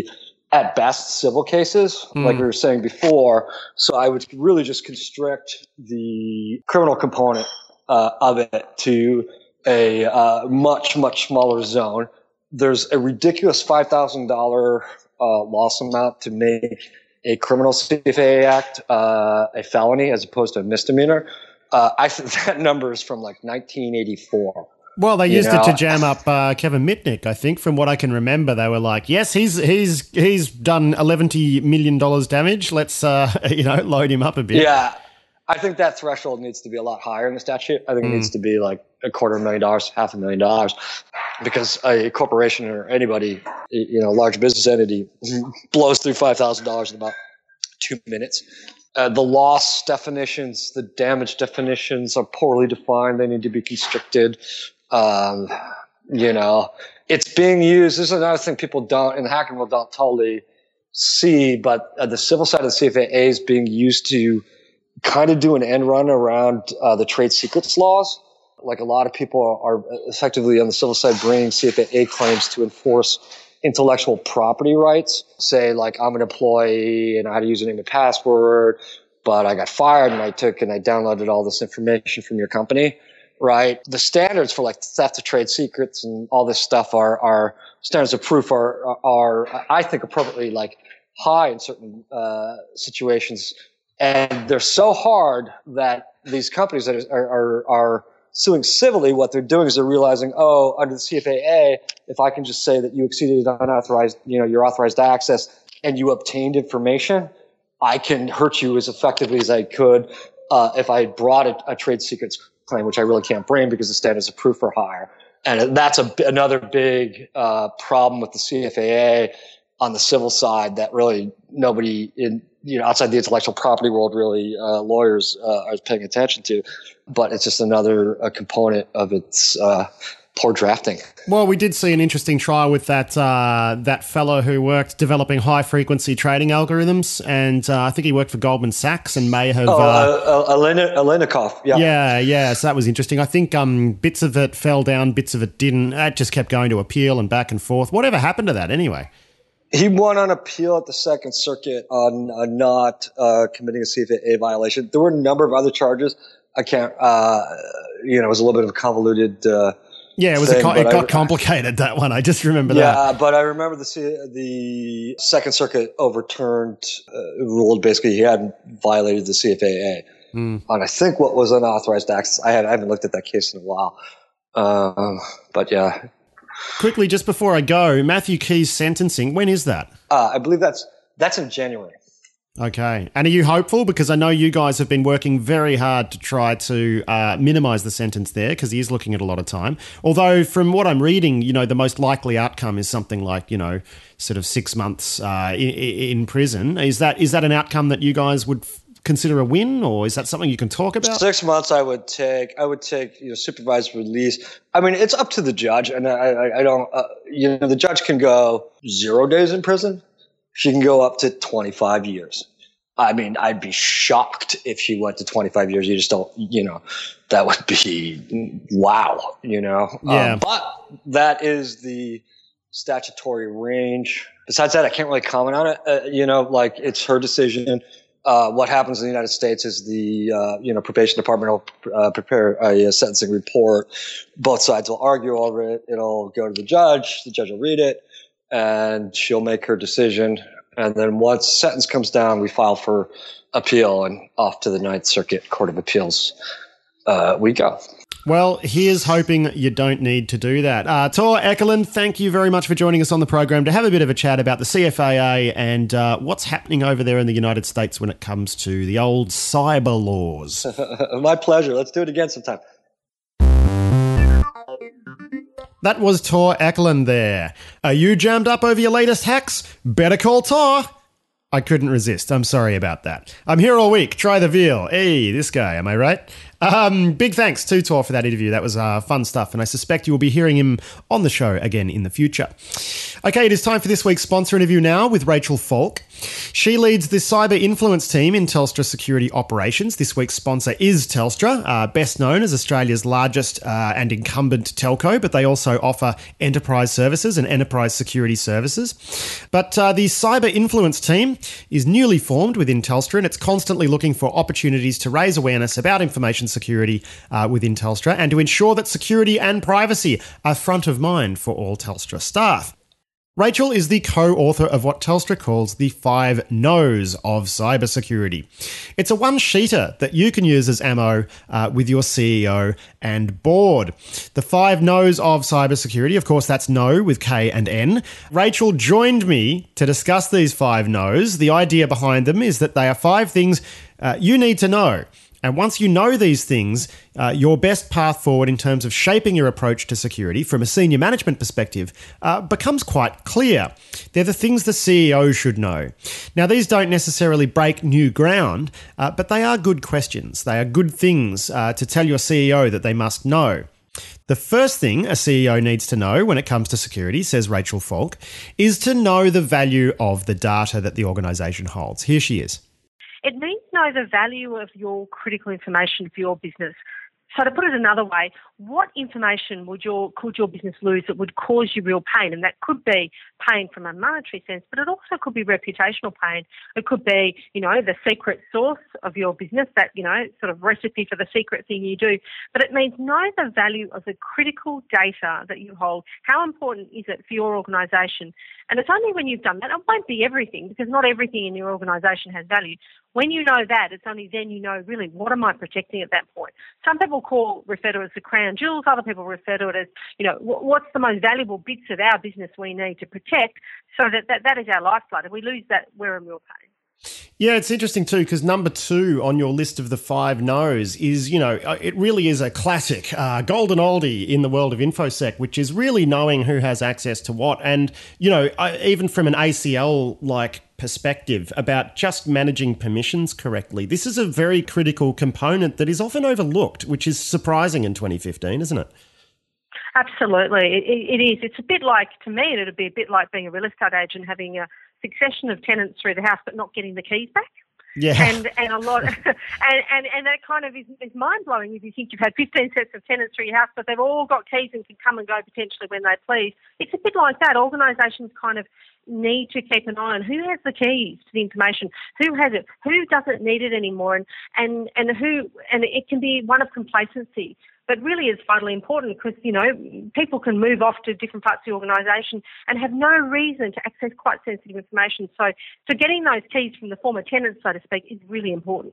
C: at best, civil cases, like we were saying before. So I would really just constrict the criminal component of it to a much, much smaller zone. There's a ridiculous $5,000 loss amount to make a criminal CFAA act a felony as opposed to a misdemeanor. I think that number is from like 1984.
A: Well, they used it to jam up Kevin Mitnick, I think. From what I can remember, they were like, "Yes, he's done $11 million damage. Let's load him up a bit."
C: Yeah, I think that threshold needs to be a lot higher in the statute. I think it needs to be like $250,000, $500,000, because a corporation or anybody, large business entity, blows through $5,000 in about 2 minutes. The loss definitions, the damage definitions are poorly defined. They need to be constricted. It's being used. This is another thing people don't, in the hacking world, don't totally see, but the civil side of the CFAA is being used to kind of do an end run around the trade secrets laws. Like a lot of people are effectively on the civil side bringing CFAA claims to enforce intellectual property rights. Say, like, I'm an employee and I had to use a name and password, but I got fired and I downloaded all this information from your company, right? The standards for like theft of trade secrets and all this stuff are standards of proof are I think appropriately like high in certain situations, and they're so hard that these companies that are suing civilly, what they're doing is they're realizing, under the CFAA, if I can just say that you exceeded unauthorized, your authorized access and you obtained information, I can hurt you as effectively as I could if I brought a trade secrets claim, which I really can't bring because the standards of proof are higher. And that's another big problem with the CFAA on the civil side that really nobody outside the intellectual property world, really lawyers are paying attention to. But it's just another component of its poor drafting.
A: Well, we did see an interesting trial with that fellow who worked developing high-frequency trading algorithms, and I think he worked for Goldman Sachs and may have...
C: Alenikov, yeah.
A: Yeah, so that was interesting. I think bits of it fell down, bits of it didn't. That just kept going to appeal and back and forth. Whatever happened to that anyway?
C: He won on appeal at the Second Circuit on not committing a CFAA violation. There were a number of other charges. I can't, it was a little bit of a convoluted
A: it got complicated, that one. I just remember that.
C: Yeah, but I remember the Second Circuit ruled basically he hadn't violated the CFAA on, I think, what was unauthorized access. I haven't looked at that case in a while. But yeah.
A: Quickly, just before I go, Matthew Key's sentencing, when is that?
C: I believe that's in January.
A: Okay. And are you hopeful? Because I know you guys have been working very hard to try to minimise the sentence there, because he is looking at a lot of time. Although from what I'm reading, the most likely outcome is something like, sort of 6 months in prison. Is that an outcome that you guys would consider a win, or is that something you can talk about?
C: 6 months I would take supervised release. I mean, it's up to the judge, and I don't the judge can go 0 days in prison. She can go up to 25 years. I mean, I'd be shocked if she went to 25 years. You just don't, that would be wow,
A: Yeah.
C: But that is the statutory range. Besides that, I can't really comment on it. It's her decision. What happens in the United States is the probation department will prepare a sentencing report. Both sides will argue over it. It'll go to the judge. The judge will read it, and she'll make her decision. And then once the sentence comes down, we file for appeal, and off to the Ninth Circuit Court of Appeals we go.
A: Well, here's hoping you don't need to do that. Tor Ekelund, thank you very much for joining us on the program to have a bit of a chat about the CFAA and what's happening over there in the United States when it comes to the old cyber laws.
C: My pleasure. Let's do it again sometime.
A: That was Tor Ekelund there. Are you jammed up over your latest hacks? Better call Tor. I couldn't resist. I'm sorry about that. I'm here all week. Try the veal. Hey, this guy, am I right? Big thanks to Tor for that interview. That was fun stuff, and I suspect you will be hearing him on the show again in the future. Okay, it is time for this week's sponsor interview now with Rachel Falk. She leads the cyber influence team in Telstra Security Operations. This week's sponsor is Telstra, best known as Australia's largest and incumbent telco, but they also offer enterprise services and enterprise security services. But the cyber influence team is newly formed within Telstra, and it's constantly looking for opportunities to raise awareness about information security within Telstra and to ensure that security and privacy are front of mind for all Telstra staff. Rachel is the co-author of what Telstra calls the 5 No's of cybersecurity. It's a one-sheeter that you can use as ammo with your CEO and board. The 5 No's of cybersecurity, of course, that's no with K and N. Rachel joined me to discuss these 5 No's. The idea behind them is that they are 5 things you need to know. And once you know these things, your best path forward in terms of shaping your approach to security from a senior management perspective becomes quite clear. They're the things the CEO should know. Now, these don't necessarily break new ground, but they are good questions. They are good things to tell your CEO that they must know. The first thing a CEO needs to know when it comes to security, says Rachel Falk, is to know the value of the data that the organisation holds. Here she is.
D: It means know the value of your critical information for your business. So to put it another way, what information could your business lose that would cause you real pain? And that could be pain from a monetary sense, but it also could be reputational pain. It could be, the secret source of your business, that, sort of recipe for the secret thing you do. But it means know the value of the critical data that you hold. How important is it for your organisation? And it's only when you've done that, it won't be everything, because not everything in your organisation has value. When you know that, it's only then you know really what am I protecting at that point. Some people refer to it as the crown jewels. Other people refer to it as, what's the most valuable bits of our business we need to protect, so that is our lifeblood. If we lose that, we're in real pain.
A: Yeah, it's interesting too, because number 2 on your list of the 5 No's is, it really is a classic golden oldie in the world of InfoSec, which is really knowing who has access to what. And, even from an ACL-like perspective about just managing permissions correctly, this is a very critical component that is often overlooked, which is surprising in 2015, isn't it?
D: Absolutely. It is. It's a bit like, to me, it'd be a bit like being a real estate agent, having a succession of tenants through the house but not getting the keys back.
A: Yeah.
D: And a lot and that kind of is mind blowing if you think you've had 15 sets of tenants through your house, but they've all got keys and can come and go potentially when they please. It's a bit like that. Organisations kind of need to keep an eye on who has the keys to the information, who has it, who doesn't need it anymore, and it can be one of complacency. But really it's vitally important because, people can move off to different parts of the organisation and have no reason to access quite sensitive information. So getting those keys from the former tenants, so to speak, is really important.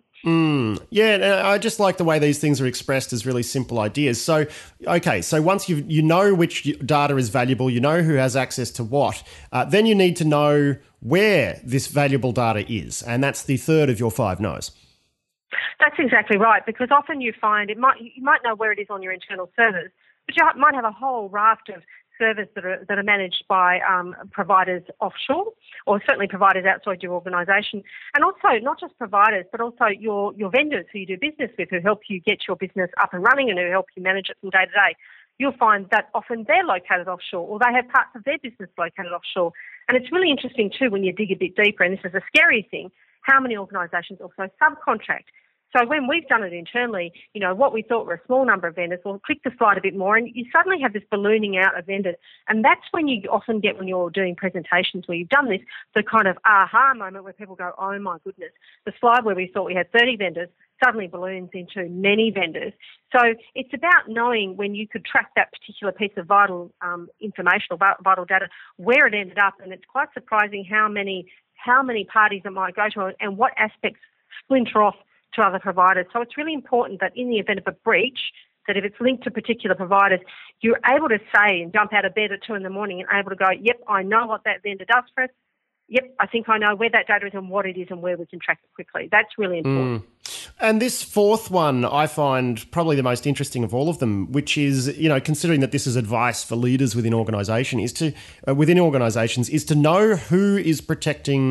A: Yeah, I just like the way these things are expressed as really simple ideas. So, okay, so once you know which data is valuable, you know who has access to what, then you need to know where this valuable data is. And that's the third of your 5 No's.
D: That's exactly right, because often you find you might know where it is on your internal servers, but you might have a whole raft of servers that are managed by providers offshore, or certainly providers outside your organisation, and also not just providers, but also your vendors who you do business with, who help you get your business up and running and who help you manage it from day to day. You'll find that often they're located offshore, or they have parts of their business located offshore. And it's really interesting too when you dig a bit deeper, and this is a scary thing, how many organisations also subcontract. So when we've done it internally, what we thought were a small number of vendors, we'll click the slide a bit more and you suddenly have this ballooning out of vendors. And that's when you often get, when you're doing presentations where you've done this, the kind of aha moment where people go, oh my goodness, the slide where we thought we had 30 vendors suddenly balloons into many vendors. So it's about knowing when you could track that particular piece of vital information or vital data, where it ended up. And it's quite surprising how many parties it might go to and what aspects splinter off to other providers. So it's really important that in the event of a breach, that if it's linked to particular providers, you're able to say and jump out of bed at 2 a.m. and able to go, yep, I know what that vendor does for us. Yep, I think I know where that data is and what it is and where we can track it quickly. That's really important.
A: And this fourth one I find probably the most interesting of all of them, which is, considering that this is advice for leaders within organisations, is to know who is protecting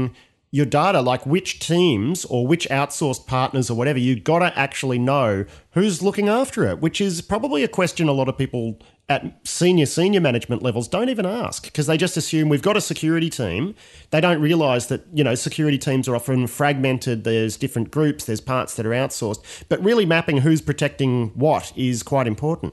A: your data, like which teams or which outsourced partners or whatever, you've got to actually know who's looking after it, which is probably a question a lot of people at senior management levels don't even ask, because they just assume we've got a security team. They don't realise that, security teams are often fragmented. There's different groups, there's parts that are outsourced. But really mapping who's protecting what is quite important.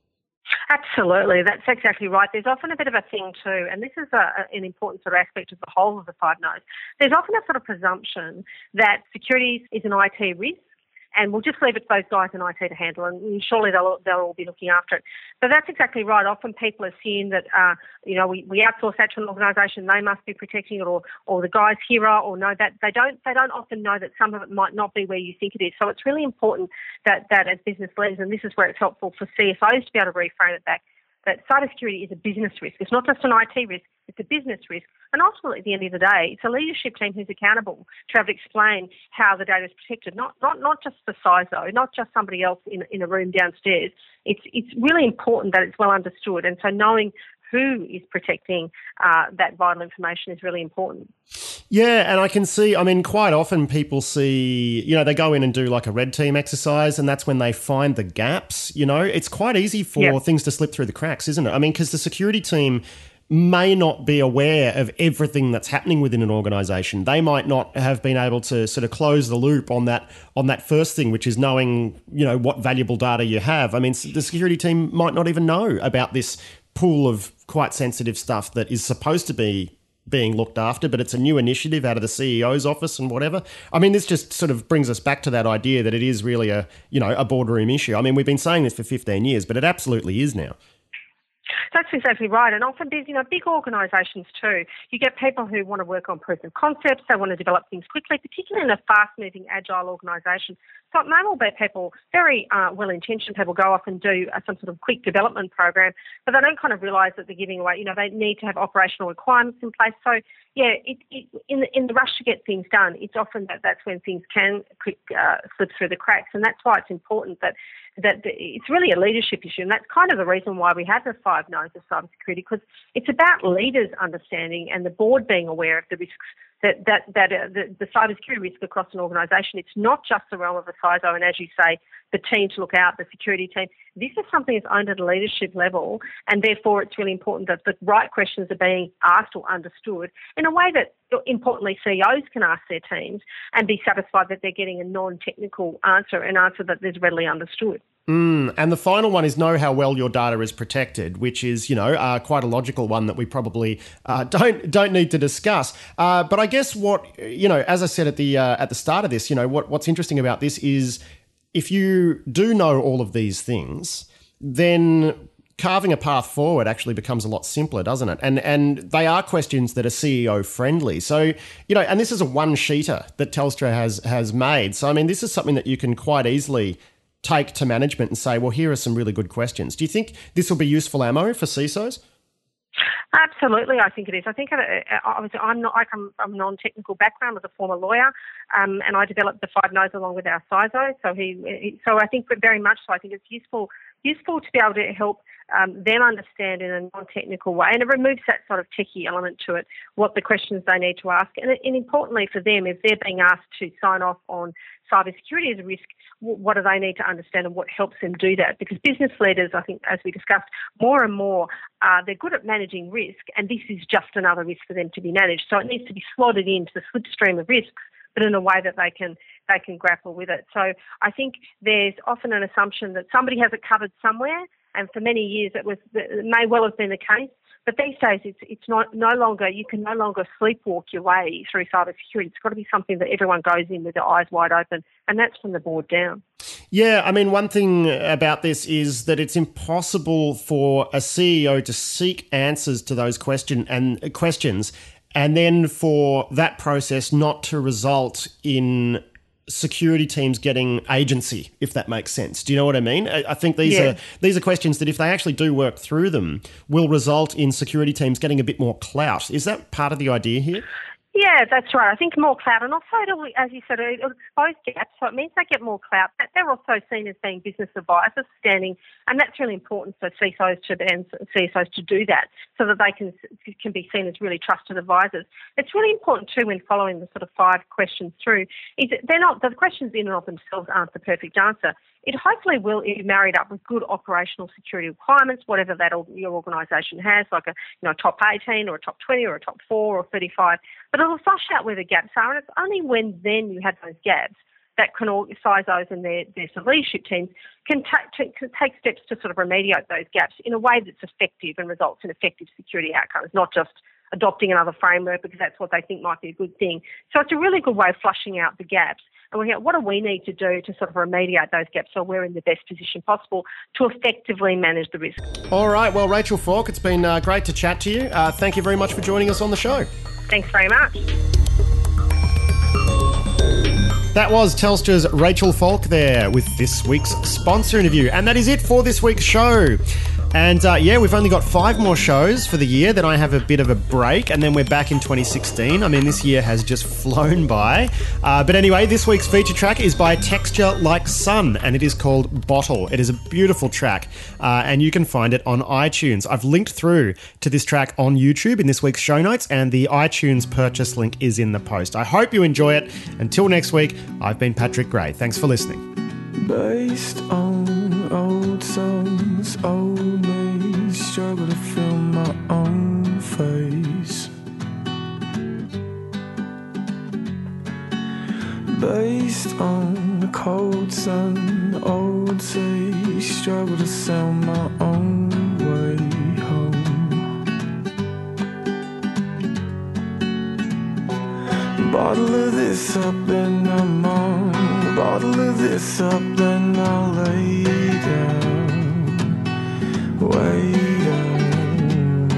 D: Absolutely, that's exactly right. There's often a bit of a thing too, and this is an important sort of aspect of the whole of the 5 No's. There's often a sort of presumption that security is an IT risk, and we'll just leave it to those guys in IT to handle, and surely they'll all be looking after it. But that's exactly right. Often people assume that we outsource that to an organisation, they must be protecting it, or the guys here are, or no, that they don't often know that some of it might not be where you think it is. So it's really important that as business leaders, and this is where it's helpful for CFOs to be able to reframe it back, that cybersecurity is a business risk. It's not just an IT risk, it's a business risk. And ultimately, at the end of the day, it's a leadership team who's accountable to have to explain how the data is protected, not just the CISO, not just somebody else in a room downstairs. It's really important that it's well understood. And so knowing who is protecting that vital information is really important.
A: Yeah, and I can see, quite often people see, they go in and do like a red team exercise, and that's when they find the gaps. It's quite easy for things to slip through the cracks, isn't it? Because the security team may not be aware of everything that's happening within an organisation. They might not have been able to sort of close the loop on that first thing, which is knowing, what valuable data you have. The security team might not even know about this pool of quite sensitive stuff that is supposed to be being looked after, but it's a new initiative out of the CEO's office and whatever. This just sort of brings us back to that idea that it is really a boardroom issue. We've been saying this for 15 years, but it absolutely is now.
D: That's exactly right. And often there's, big organisations too. You get people who want to work on proof of concepts, they want to develop things quickly, particularly in a fast-moving, agile organisation. So it may well be people, very well-intentioned people, go off and do some sort of quick development program, but they don't kind of realise that they're giving away, they need to have operational requirements in place. So, in the rush to get things done, it's often that's when things can slip through the cracks. And that's why it's important that it's really a leadership issue, and that's kind of the reason why we have the 5 No's of cybersecurity, because it's about leaders understanding and the board being aware of the risks that the cybersecurity risk across an organisation. It's not just the realm of the CISO and, as you say, the team to look out, the security team. This is something that's owned at a leadership level, and therefore it's really important that the right questions are being asked or understood in a way that, importantly, CEOs can ask their teams and be satisfied that they're getting a non-technical answer, an answer that is readily understood.
A: And the final one is know how well your data is protected, which is, quite a logical one that we probably don't need to discuss. But I guess what, as I said at the start of this, what's interesting about this is if you do know all of these things, then carving a path forward actually becomes a lot simpler, doesn't it? And they are questions that are CEO friendly. So, and this is a one-sheeter that Telstra has made. So, this is something that you can quite easily take to management and say, well, here are some really good questions. Do you think this will be useful ammo for CISOs?
D: Absolutely, I think it is. I think obviously I come from a non-technical background as a former lawyer, and I developed the 5 No's along with our CISO. So I think very much so. I think it's useful to be able to help them understand in a non-technical way, and it removes that sort of techie element to it, what the questions they need to ask. And importantly for them, if they're being asked to sign off on cybersecurity as a risk, what do they need to understand and what helps them do that? Because business leaders, I think, as we discussed, more and more, they're good at managing risk, and this is just another risk for them to be managed. So it needs to be slotted into the slipstream of risks, but in a way that they can grapple with it. So I think there's often an assumption that somebody has it covered somewhere, and for many years it may well have been the case. But these days, you can no longer sleepwalk your way through cybersecurity. It's got to be something that everyone goes in with their eyes wide open, and that's from the board down.
A: Yeah, one thing about this is that it's impossible for a CEO to seek answers to those questions, and then for that process not to result in security teams getting agency, if that makes sense. Do you know what I mean? I think these are questions that if they actually do work through them will result in security teams getting a bit more clout. Is that part of the idea here?
D: Yeah, that's right. I think more clout, and also, as you said, it'll expose gaps, so it means they get more clout. They're also seen as being business advisors standing, and that's really important for CISOs to do that, so that they can be seen as really trusted advisors. It's really important too when following the sort of 5 questions through, is that the questions in and of themselves aren't the perfect answer. It hopefully will be married up with good operational security requirements, whatever that your organisation has, like a top 18 or a top 20 or a top 4 or 35. But it'll flush out where the gaps are, and it's only when then you have those gaps that CISOs and their sort of leadership teams can take steps to sort of remediate those gaps in a way that's effective and results in effective security outcomes, not just adopting another framework because that's what they think might be a good thing. So it's a really good way of flushing out the gaps. And we're what do we need to do to sort of remediate those gaps so we're in the best position possible to effectively manage the risk.
A: All right. Well, Rachel Falk, it's been great to chat to you. Thank you very much for joining us on the show.
D: Thanks very much.
A: That was Telstra's Rachel Falk there with this week's sponsor interview. And that is it for this week's show. And we've only got 5 more shows for the year. Then I have a bit of a break, and then we're back in 2016. I mean, this year has just flown by. But anyway, this week's feature track is by Texture Like Sun, and it is called Bottle. It is a beautiful track, and you can find it on iTunes. I've linked through to this track on YouTube in this week's show notes, and the iTunes purchase link is in the post. I hope you enjoy it. Until next week, I've been Patrick Gray. Thanks for listening.
E: Based on old songs, old me, struggle to feel my own face. Based on the cold sun, old sea, struggle to sail my own way home. Bottle of this up and I'm on. Bottle of this up, then I'll lay down, way down.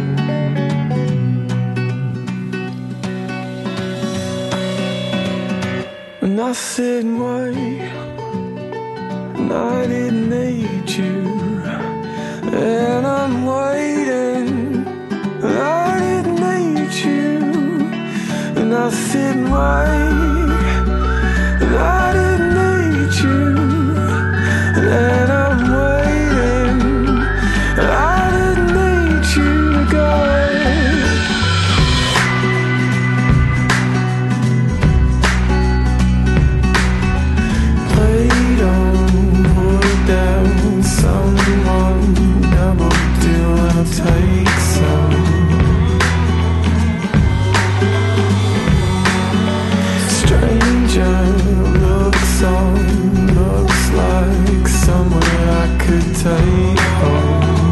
E: And I sit and wait, and I didn't need you, and I'm waiting, and I didn't need you, and I sit and wait, and I didn't need you, and I'm waiting, and I didn't need you to go. Laid on, put down someone, double deal and I'll take some. Stranger looks like somewhere I could take home.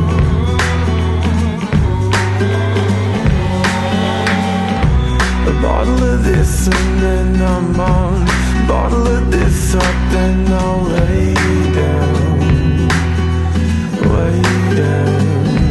E: A bottle of this and then I'm on. Bottle of this up, then I'll lay down, way down.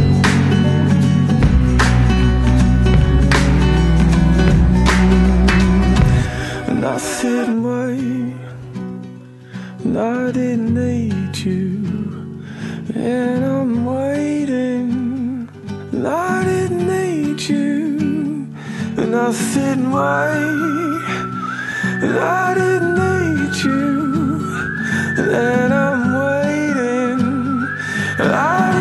E: And I sit and wait, and I didn't need you, and I'm waiting, and I didn't need you, and I sit and wait, and I didn't need you, and I'm waiting, and I